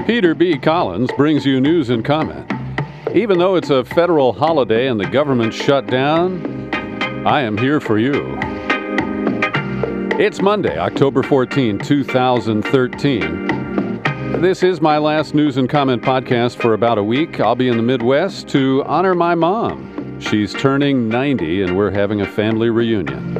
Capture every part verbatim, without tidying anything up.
Peter B. Collins brings you news and comment. Even though it's a federal holiday and the government shut down, I am here for you. It's Monday, October fourteenth, two thousand thirteen. This is my last news and comment podcast for about a week. I'll be in the Midwest to honor my mom. She's turning ninety and we're having a family reunion.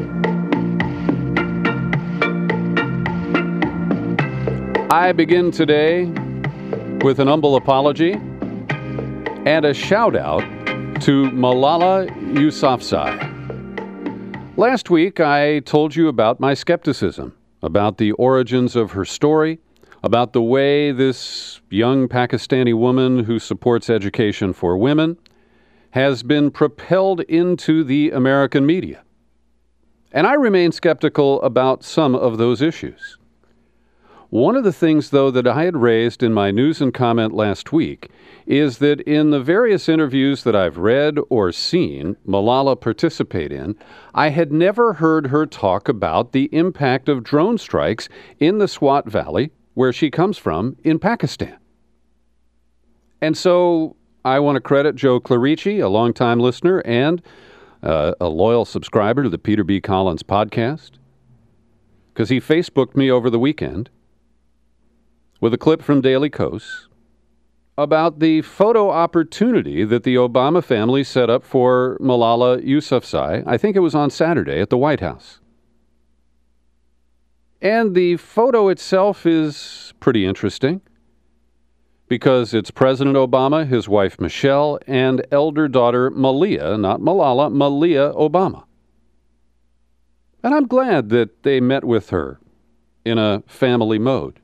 I begin today with an humble apology and a shout out to Malala Yousafzai. Last week, I told you about my skepticism, about the origins of her story, about the way this young Pakistani woman who supports education for women has been propelled into the American media. And I remain skeptical about some of those issues. One of the things, though, that I had raised in my news and comment last week is that in the various interviews that I've read or seen Malala participate in, I had never heard her talk about the impact of drone strikes in the Swat Valley, where she comes from, in Pakistan. And so I want to credit Joe Clarici, a longtime listener and uh, a loyal subscriber to the Peter B. Collins podcast, because he Facebooked me over the weekend with a clip from Daily Kos about the photo opportunity that the Obama family set up for Malala Yousafzai. I think it was on Saturday at the White House. And the photo itself is pretty interesting because it's President Obama, his wife Michelle, and elder daughter Malia, not Malala, Malia Obama. And I'm glad that they met with her in a family mode.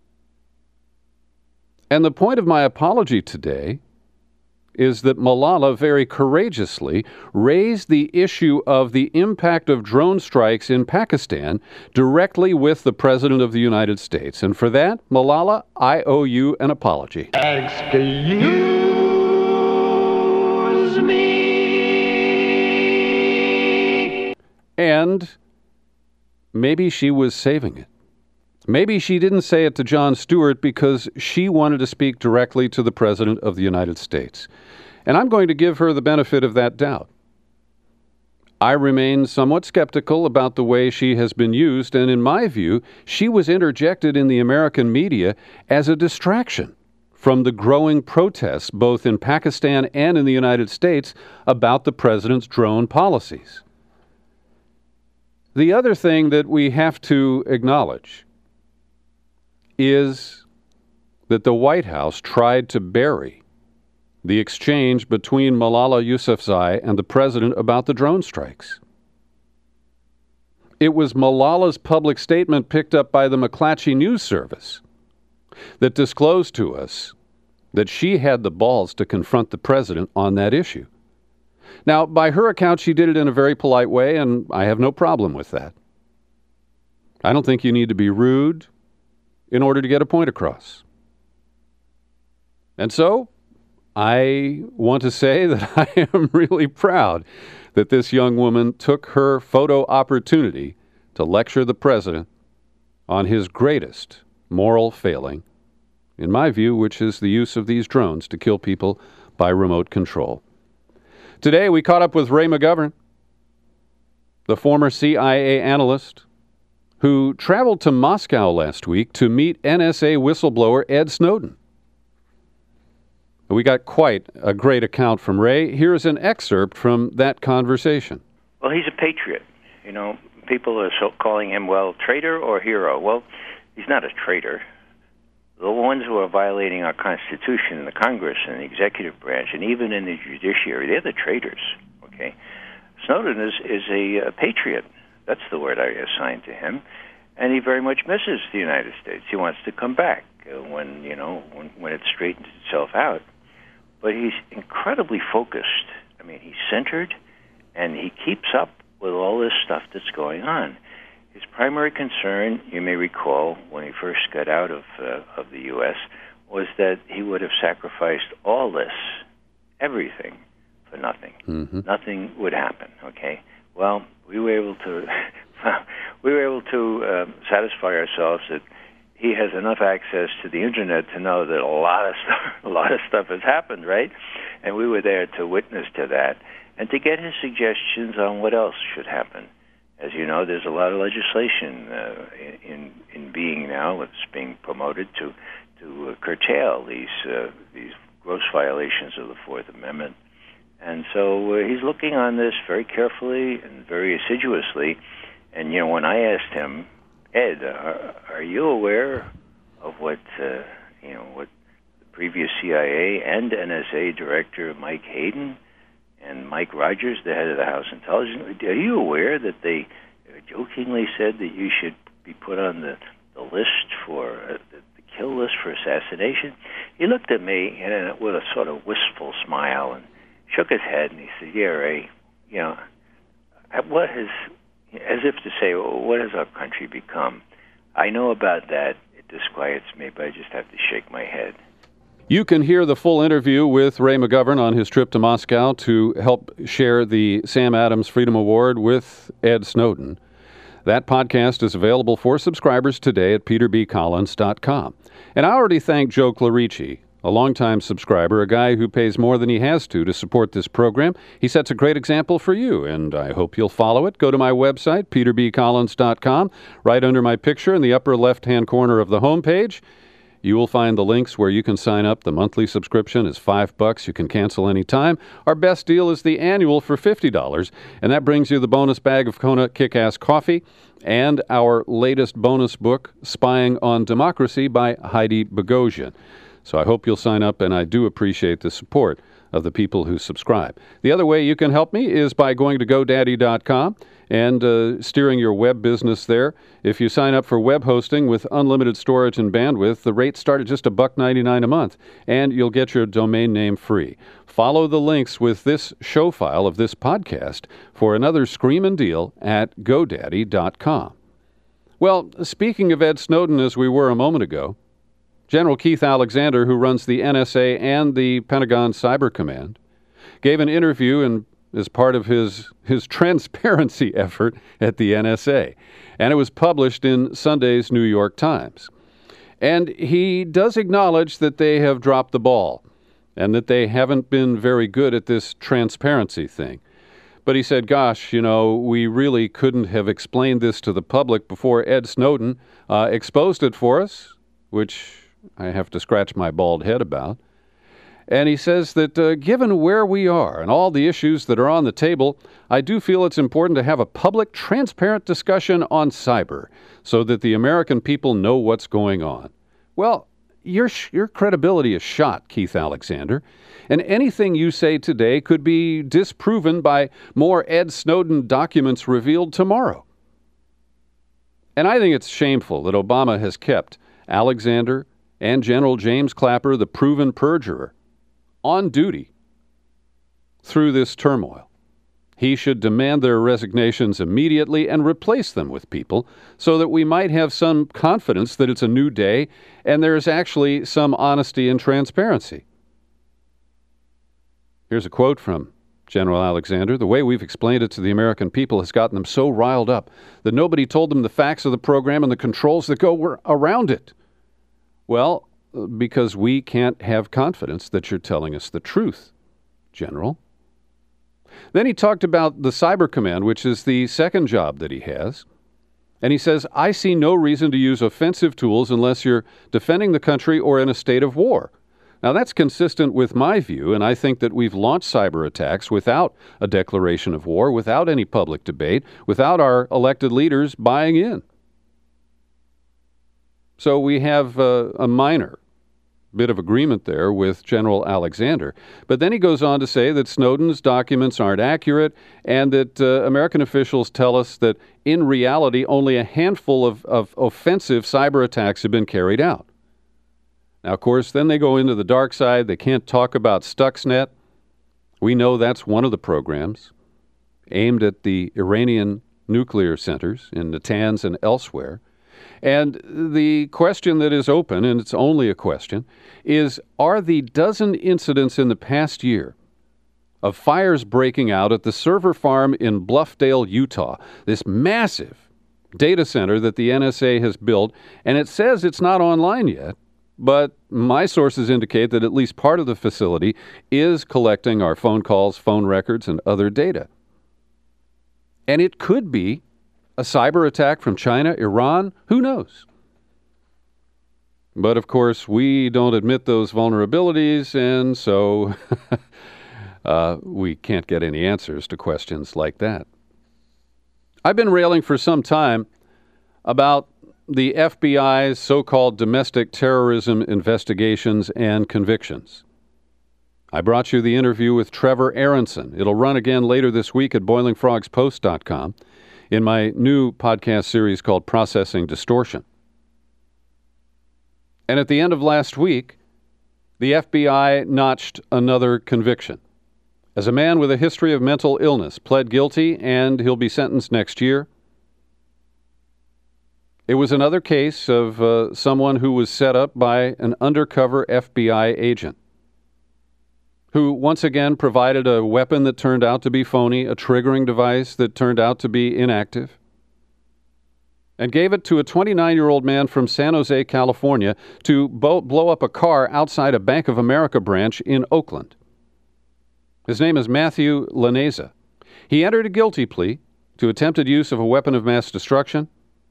And the point of my apology today is that Malala very courageously raised the issue of the impact of drone strikes in Pakistan directly with the President of the United States. And for that, Malala, I owe you an apology. Excuse me. And maybe she was saving it. Maybe she didn't say it to Jon Stewart because she wanted to speak directly to the President of the United States. And I'm going to give her the benefit of that doubt. I remain somewhat skeptical about the way she has been used, and in my view, she was interjected in the American media as a distraction from the growing protests both in Pakistan and in the United States about the President's drone policies. The other thing that we have to acknowledge is that the White House tried to bury the exchange between Malala Yousafzai and the president about the drone strikes. It was Malala's public statement picked up by the McClatchy News Service that disclosed to us that she had the balls to confront the president on that issue. Now, by her account, she did it in a very polite way, and I have no problem with that. I don't think you need to be rude in order to get a point across. And so, I want to say that I am really proud that this young woman took her photo opportunity to lecture the president on his greatest moral failing, in my view, which is the use of these drones to kill people by remote control. Today, we caught up with Ray McGovern, the former C I A analyst, who traveled to Moscow last week to meet N S A whistleblower Ed Snowden. We got quite a great account from Ray. Here's an excerpt from that conversation. Well, he's a patriot. You know, people are so calling him, well, traitor or hero. Well, he's not a traitor. The ones who are violating our Constitution in the Congress and the executive branch and even in the judiciary, they're the traitors, okay? Snowden is, is a, a patriot. That's the word I assigned to him. And he very much misses the United States. He wants to come back uh, when, you know, when, when it straightens itself out. But he's incredibly focused. I mean, he's centered, and he keeps up with all this stuff that's going on. His primary concern, you may recall, when he first got out of uh, of the U S, was that he would have sacrificed all this, everything, for nothing. Mm-hmm. Nothing would happen, okay? Well, we were able to we were able to uh, satisfy ourselves that he has enough access to the internet to know that a lot of stuff, a lot of stuff has happened, right? And we were there to witness to that and to get his suggestions on what else should happen. As you know, there's a lot of legislation uh, in in being now. It's being promoted to to uh, curtail these uh, these gross violations of the Fourth Amendment. And so uh, he's looking on this very carefully and very assiduously. And you know, when I asked him, Ed, are, are you aware of what uh, you know what the previous C I A and N S A director Mike Hayden and Mike Rogers, the head of the House Intelligence, are you aware that they jokingly said that you should be put on the, the list for uh, the, the kill list for assassination? He looked at me and uh, with a sort of wistful smile and shook his head, and he said, "Yeah, Ray, you know, what has, as if to say, well, what has our country become? I know about that. It disquiets me, but I just have to shake my head." You can hear the full interview with Ray McGovern on his trip to Moscow to help share the Sam Adams Freedom Award with Ed Snowden. That podcast is available for subscribers today at peter b collins dot com. And I already thanked Joe Clarici, a longtime subscriber, a guy who pays more than he has to to support this program. He sets a great example for you, and I hope you'll follow it. Go to my website, peter b collins dot com. Right under my picture in the upper left-hand corner of the homepage, you will find the links where you can sign up. The monthly subscription is five bucks. You can cancel any time. Our best deal is the annual for fifty dollars, and that brings you the bonus bag of Kona Kick-Ass Coffee and our latest bonus book, Spying on Democracy by Heidi Boghossian. So I hope you'll sign up, and I do appreciate the support of the people who subscribe. The other way you can help me is by going to GoDaddy dot com and uh, steering your web business there. If you sign up for web hosting with unlimited storage and bandwidth, the rates start at just a buck ninety-nine a month, and you'll get your domain name free. Follow the links with this show file of this podcast for another screamin' deal at GoDaddy dot com. Well, speaking of Ed Snowden, as we were a moment ago, General Keith Alexander, who runs the N S A and the Pentagon Cyber Command, gave an interview in, as part of his, his transparency effort at the N S A, and it was published in Sunday's New York Times. And he does acknowledge that they have dropped the ball and that they haven't been very good at this transparency thing. But he said, gosh, you know, we really couldn't have explained this to the public before Ed Snowden uh, exposed it for us, which I have to scratch my bald head about. And he says that uh, given where we are and all the issues that are on the table, I do feel it's important to have a public, transparent discussion on cyber so that the American people know what's going on. Well, your, your credibility is shot, Keith Alexander, and anything you say today could be disproven by more Ed Snowden documents revealed tomorrow. And I think it's shameful that Obama has kept Alexander and General James Clapper, the proven perjurer, on duty through this turmoil. He should demand their resignations immediately and replace them with people so that we might have some confidence that it's a new day and there is actually some honesty and transparency. Here's a quote from General Alexander. "The way we've explained it to the American people has gotten them so riled up that nobody told them the facts of the program and the controls that go around it." Well, because we can't have confidence that you're telling us the truth, General. Then he talked about the Cyber Command, which is the second job that he has. And he says, I see no reason to use offensive tools unless you're defending the country or in a state of war. Now, that's consistent with my view, and I think that we've launched cyber attacks without a declaration of war, without any public debate, without our elected leaders buying in. So we have uh, a minor bit of agreement there with General Alexander. But then he goes on to say that Snowden's documents aren't accurate and that uh, American officials tell us that in reality only a handful of, of offensive cyber attacks have been carried out. Now, of course, then they go into the dark side. They can't talk about Stuxnet. We know that's one of the programs aimed at the Iranian nuclear centers in Natanz and elsewhere. And the question that is open, and it's only a question, is are the dozen incidents in the past year of fires breaking out at the server farm in Bluffdale, Utah, this massive data center that the N S A has built, and it says it's not online yet, but my sources indicate that at least part of the facility is collecting our phone calls, phone records, and other data. And it could be a cyber attack from China, Iran, who knows? But of course, we don't admit those vulnerabilities, and so uh, we can't get any answers to questions like that. I've been railing for some time about the F B I's so-called domestic terrorism investigations and convictions. I brought you the interview with Trevor Aronson. It'll run again later this week at boiling frogs post dot com in my new podcast series called Processing Distortion. And at the end of last week, the F B I notched another conviction. As a man with a history of mental illness pled guilty, and he'll be sentenced next year. It was another case of uh, someone who was set up by an undercover F B I agent who once again provided a weapon that turned out to be phony, a triggering device that turned out to be inactive, and gave it to a twenty-nine-year-old man from San Jose, California, to bo- blow up a car outside a Bank of America branch in Oakland. His name is Matthew Laneza. He entered a guilty plea to attempted use of a weapon of mass destruction.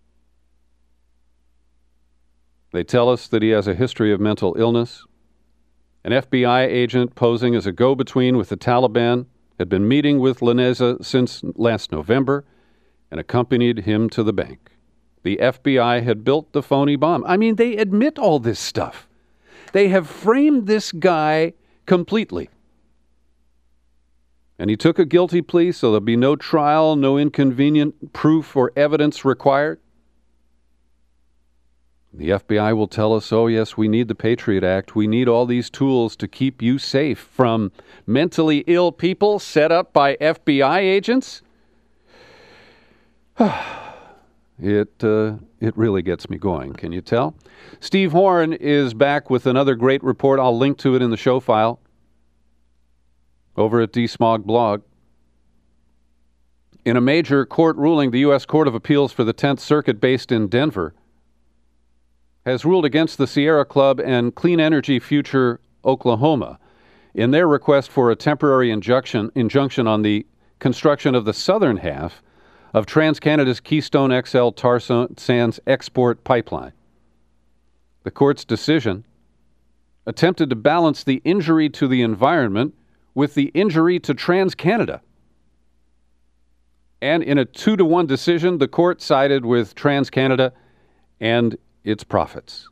They tell us that he has a history of mental illness. An F B I agent posing as a go-between with the Taliban had been meeting with Laneza since last November and accompanied him to the bank. The F B I had built the phony bomb. I mean, they admit all this stuff. They have framed this guy completely. And he took a guilty plea, so there'll be no trial, no inconvenient proof or evidence required. The F B I will tell us, oh, yes, we need the Patriot Act. We need all these tools to keep you safe from mentally ill people set up by F B I agents. It uh, it really gets me going, can you tell? Steve Horn is back with another great report. I'll link to it in the show file over at D Smog Blog. In a major court ruling, the U S Court of Appeals for the Tenth Circuit, based in Denver, has ruled against the Sierra Club and Clean Energy Future Oklahoma in their request for a temporary injunction, injunction on the construction of the southern half of TransCanada's Keystone X L tar sands export pipeline. The court's decision attempted to balance the injury to the environment with the injury to TransCanada. And in a two to one decision, the court sided with TransCanada and its profits.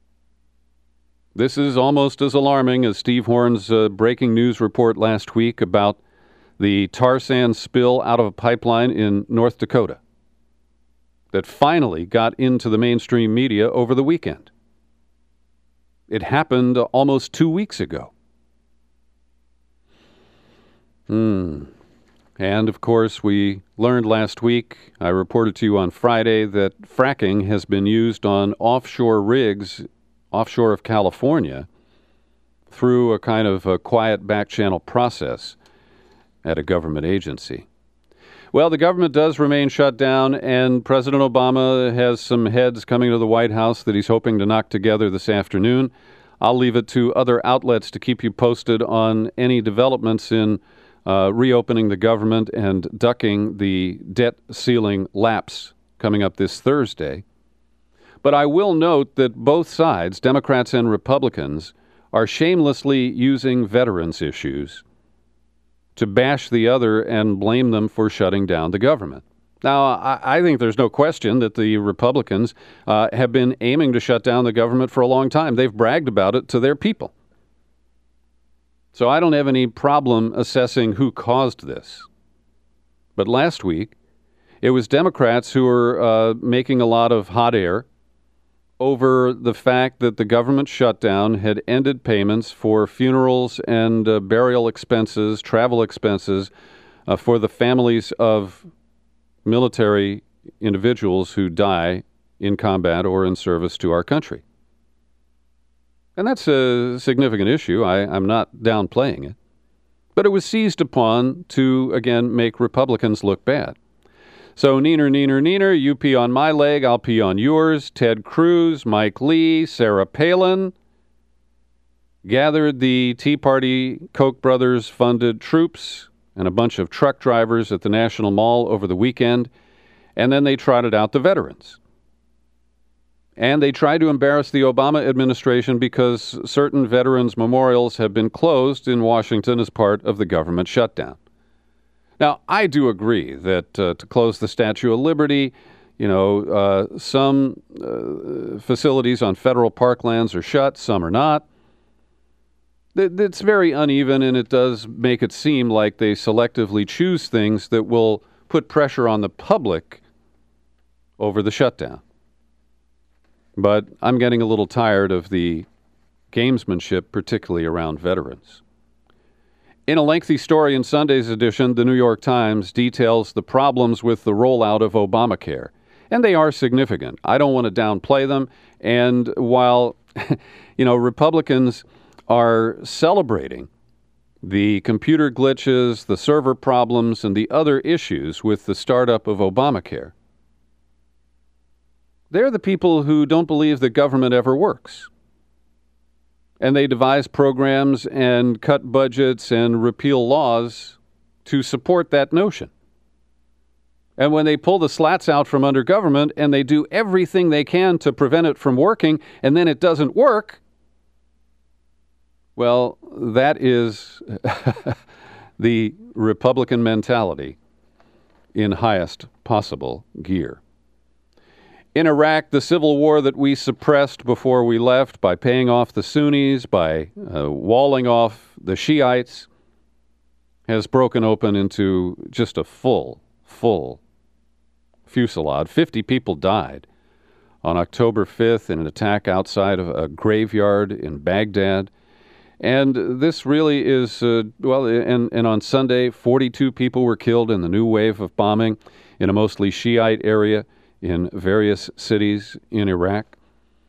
This is almost as alarming as Steve Horn's uh, breaking news report last week about the tar sands spill out of a pipeline in North Dakota that finally got into the mainstream media over the weekend. It happened almost two weeks ago. Hmm. And, of course, we learned last week, I reported to you on Friday, that fracking has been used on offshore rigs offshore of California through a kind of a quiet back-channel process at a government agency. Well, the government does remain shut down, and President Obama has some heads coming to the White House that he's hoping to knock together this afternoon. I'll leave it to other outlets to keep you posted on any developments in Uh, reopening the government and ducking the debt ceiling lapse coming up this Thursday. But I will note that both sides, Democrats and Republicans, are shamelessly using veterans issues to bash the other and blame them for shutting down the government. Now, I, I think there's no question that the Republicans uh, have been aiming to shut down the government for a long time. They've bragged about it to their people. So I don't have any problem assessing who caused this. But last week, it was Democrats who were uh, making a lot of hot air over the fact that the government shutdown had ended payments for funerals and uh, burial expenses, travel expenses uh, for the families of military individuals who die in combat or in service to our country. And that's a significant issue. I, I'm not downplaying it. But it was seized upon to, again, make Republicans look bad. So neener, neener, neener, you pee on my leg, I'll pee on yours. Ted Cruz, Mike Lee, Sarah Palin gathered the Tea Party Koch brothers funded troops and a bunch of truck drivers at the National Mall over the weekend, and then they trotted out the veterans. And they tried to embarrass the Obama administration because certain veterans' memorials have been closed in Washington as part of the government shutdown. Now, I do agree that uh, to close the Statue of Liberty, you know, uh, some uh, facilities on federal parklands are shut, some are not. It's very uneven, and it does make it seem like they selectively choose things that will put pressure on the public over the shutdown. But I'm getting a little tired of the gamesmanship, particularly around veterans. In a lengthy story in Sunday's edition, the New York Times details the problems with the rollout of Obamacare. And they are significant. I don't want to downplay them. And while, you know, Republicans are celebrating the computer glitches, the server problems, and the other issues with the startup of Obamacare, they're the people who don't believe that government ever works. And they devise programs and cut budgets and repeal laws to support that notion. And when they pull the slats out from under government and they do everything they can to prevent it from working, and then it doesn't work, well, that is the Republican mentality in highest possible gear. In Iraq, the civil war that we suppressed before we left by paying off the Sunnis, by uh, walling off the Shiites, has broken open into just a full, full fusillade. Fifty people died on October fifth in an attack outside of a graveyard in Baghdad. And this really is, uh, well, and, and on Sunday, forty-two people were killed in the new wave of bombing in a mostly Shiite area in various cities in Iraq.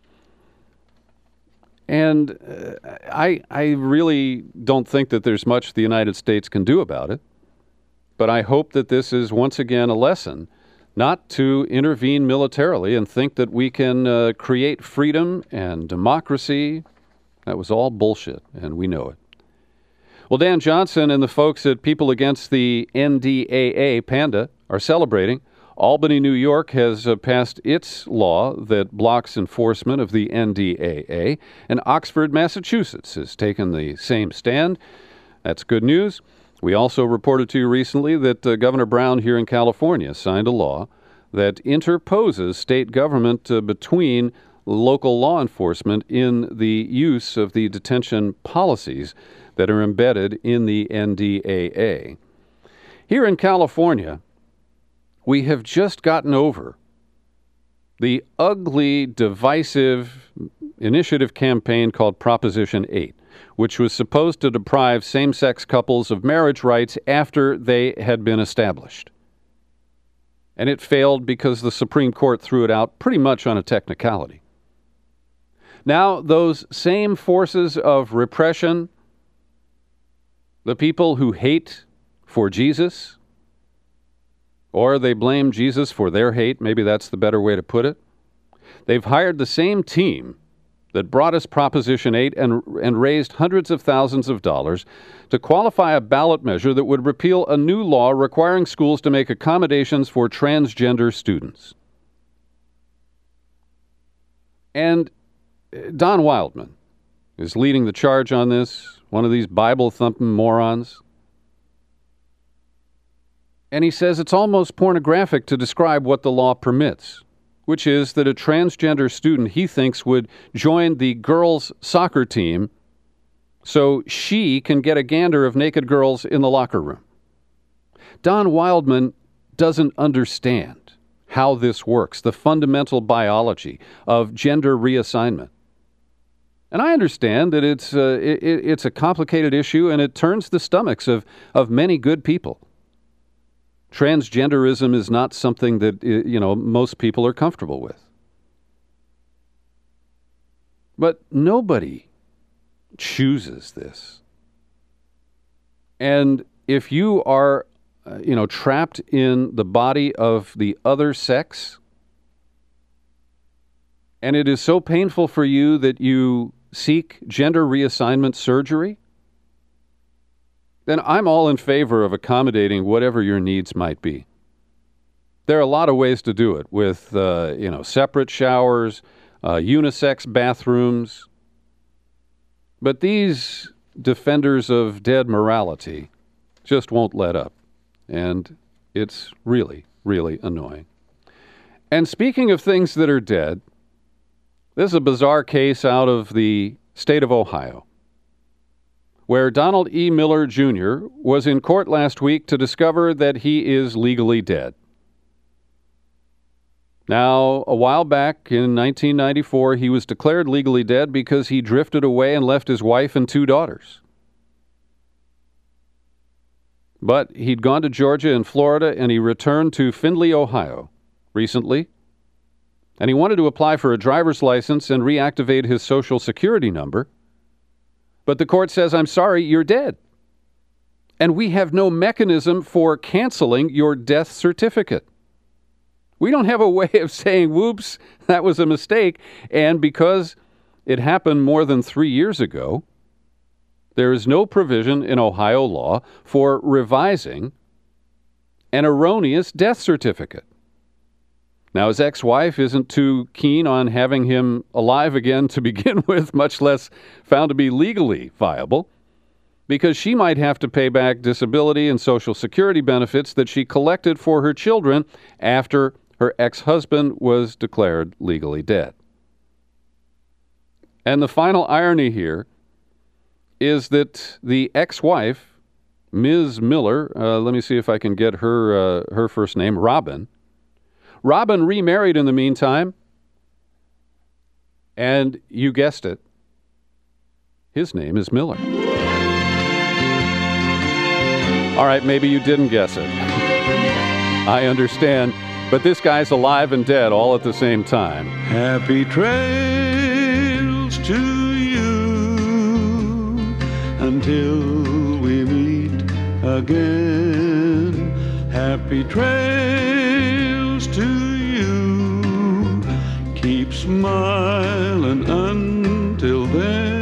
And uh, I, I really don't think that there's much the United States can do about it. But I hope that this is once again a lesson not to intervene militarily and think that we can uh, create freedom and democracy. That was all bullshit, and we know it. Well, Dan Johnson and the folks at People Against the N D A A, PANDA, are celebrating. Albany, New York has uh, passed its law that blocks enforcement of the N D A A, and Oxford, Massachusetts has taken the same stand. That's good news. We also reported to you recently that uh, Governor Brown here in California signed a law that interposes state government uh, between local law enforcement in the use of the detention policies that are embedded in the N D A A. Here in California, we have just gotten over the ugly, divisive initiative campaign called Proposition eight, which was supposed to deprive same-sex couples of marriage rights after they had been established. And it failed because the Supreme Court threw it out pretty much on a technicality. Now, those same forces of repression, the people who hate for Jesus, or they blame Jesus for their hate, maybe that's the better way to put it, they've hired the same team that brought us Proposition eight and, and raised hundreds of thousands of dollars to qualify a ballot measure that would repeal a new law requiring schools to make accommodations for transgender students. And Don Wildman is leading the charge on this, one of these Bible-thumping morons. And he says it's almost pornographic to describe what the law permits, which is that a transgender student he thinks would join the girls' soccer team so she can get a gander of naked girls in the locker room. Don Wildman doesn't understand how this works, the fundamental biology of gender reassignment. And I understand that it's uh, it, it's a complicated issue and it turns the stomachs of, of many good people. Transgenderism is not something that, you know, most people are comfortable with. But nobody chooses this. And if you are uh, you know, trapped in the body of the other sex, and it is so painful for you that you seek gender reassignment surgery, then I'm all in favor of accommodating whatever your needs might be. There are a lot of ways to do it with, uh, you know, separate showers, uh, unisex bathrooms. But these defenders of dead morality just won't let up. And it's really, really annoying. And speaking of things that are dead, this is a bizarre case out of the state of Ohio, where Donald E. Miller Junior was in court last week to discover that he is legally dead. Now, a while back in nineteen ninety-four, he was declared legally dead because he drifted away and left his wife and two daughters. But he'd gone to Georgia and Florida, and he returned to Findlay, Ohio, recently. And he wanted to apply for a driver's license and reactivate his Social Security number. But the court says, I'm sorry, you're dead. And we have no mechanism for canceling your death certificate. We don't have a way of saying, whoops, that was a mistake. And because it happened more than three years ago, there is no provision in Ohio law for revising an erroneous death certificate. Now, his ex-wife isn't too keen on having him alive again to begin with, much less found to be legally viable, because she might have to pay back disability and Social Security benefits that she collected for her children after her ex-husband was declared legally dead. And the final irony here is that the ex-wife, Miz Miller, uh, let me see if I can get her uh, her first name, Robin, Robin remarried in the meantime, and you guessed it, his name is Miller. All right, maybe you didn't guess it. I understand, but this guy's alive and dead all at the same time. Happy trails to you until we meet again. Happy trails to you. Keep smiling until then.